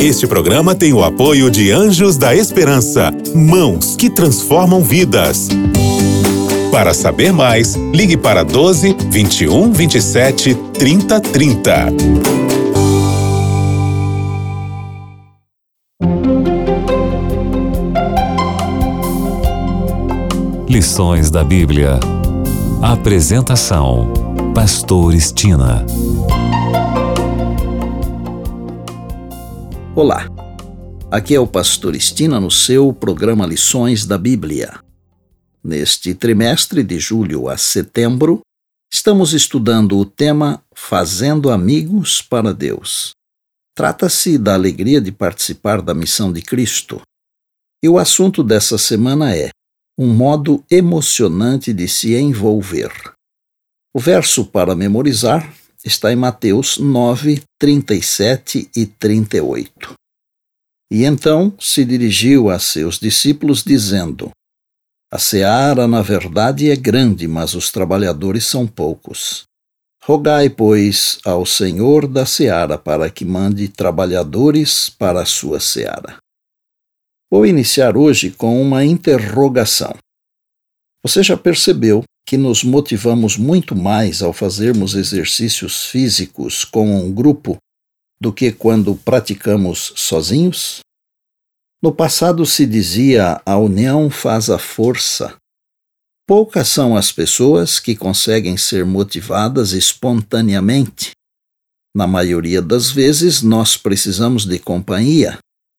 Este programa tem o apoio de Anjos da Esperança, mãos que transformam vidas. Para saber mais, ligue para 12 21 27 30 30. Lições da Bíblia. Apresentação: Pastor Estina. Olá, aqui é o Pastor Estina no seu programa Lições da Bíblia. Neste trimestre de julho a setembro, estamos estudando o tema Fazendo Amigos para Deus. Trata-se da alegria de participar da missão de Cristo. E o assunto dessa semana é um modo emocionante de se envolver. O verso para memorizar está em Mateus 9, 37 e 38. E então se dirigiu a seus discípulos dizendo: A seara, na verdade, é grande, mas os trabalhadores são poucos. Rogai, pois, ao Senhor da seara para que mande trabalhadores para a sua seara. Vou iniciar hoje com uma interrogação. Você já percebeu que nos motivamos muito mais ao fazermos exercícios físicos com um grupo do que quando praticamos sozinhos? No passado se dizia: a união faz a força. Poucas são as pessoas que conseguem ser motivadas espontaneamente. Na maioria das vezes, nós precisamos de companhia.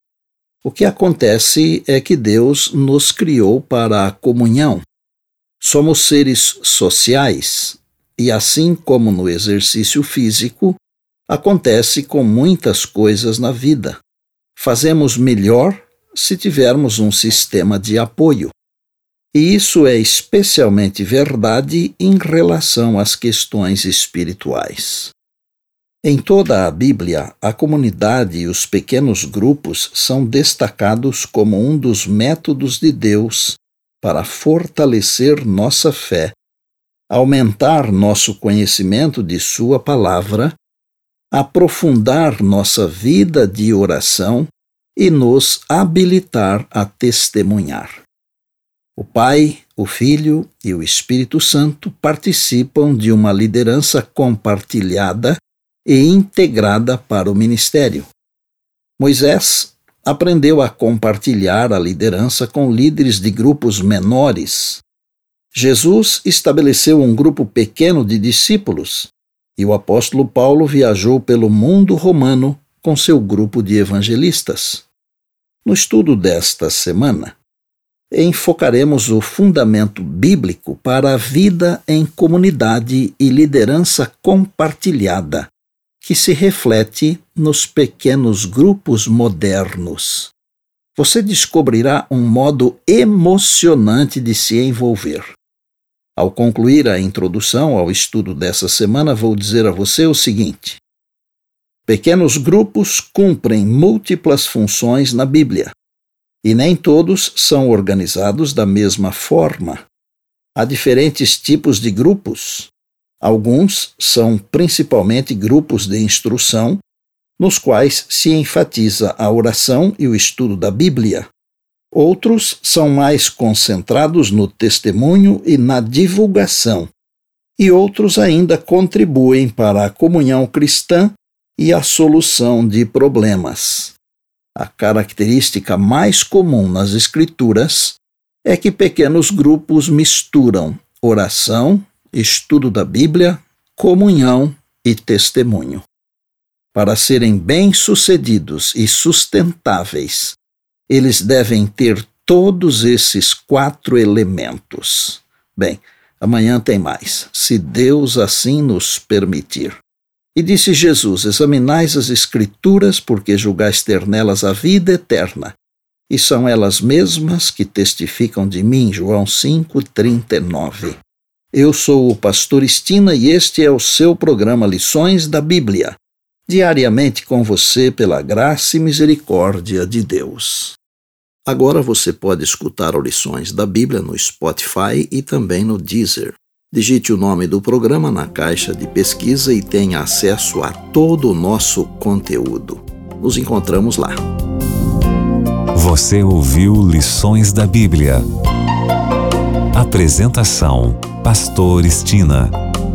O que acontece é que Deus nos criou para a comunhão. Somos seres sociais e, assim como no exercício físico, acontece com muitas coisas na vida. Fazemos melhor se tivermos um sistema de apoio. E isso é especialmente verdade em relação às questões espirituais. Em toda a Bíblia, a comunidade e os pequenos grupos são destacados como um dos métodos de Deus para fortalecer nossa fé, aumentar nosso conhecimento de Sua palavra, aprofundar nossa vida de oração e nos habilitar a testemunhar. O Pai, o Filho e o Espírito Santo participam de uma liderança compartilhada e integrada para o ministério. Moisés aprendeu a compartilhar a liderança com líderes de grupos menores. Jesus estabeleceu um grupo pequeno de discípulos e o apóstolo Paulo viajou pelo mundo romano com seu grupo de evangelistas. No estudo desta semana, enfocaremos o fundamento bíblico para a vida em comunidade e liderança compartilhada, que se reflete nos pequenos grupos modernos. Você descobrirá um modo emocionante de se envolver. Ao concluir a introdução ao estudo dessa semana, vou dizer a você o seguinte: pequenos grupos cumprem múltiplas funções na Bíblia, e nem todos são organizados da mesma forma. Há diferentes tipos de grupos. Alguns são principalmente grupos de instrução, nos quais se enfatiza a oração e o estudo da Bíblia. Outros são mais concentrados no testemunho e na divulgação. E outros ainda contribuem para a comunhão cristã e a solução de problemas. A característica mais comum nas Escrituras é que pequenos grupos misturam oração, estudo da Bíblia, comunhão e testemunho. Para serem bem-sucedidos e sustentáveis, eles devem ter todos esses 4 elementos. Bem, amanhã tem mais, se Deus assim nos permitir. E disse Jesus: examinais as Escrituras, porque julgais ter nelas a vida eterna, e são elas mesmas que testificam de mim. João 5:39. Eu sou o Pastor Estina e este é o seu programa Lições da Bíblia, diariamente com você pela graça e misericórdia de Deus. Agora você pode escutar o Lições da Bíblia no Spotify e também no Deezer. Digite o nome do programa na caixa de pesquisa e tenha acesso a todo o nosso conteúdo. Nos encontramos lá. Você ouviu Lições da Bíblia. Apresentação: Pastor Estina.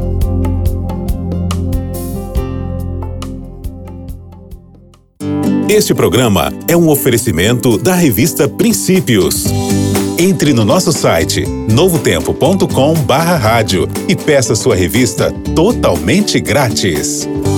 Este programa é um oferecimento da revista Princípios. Entre no nosso site novotempo.com/rádio e peça sua revista totalmente grátis.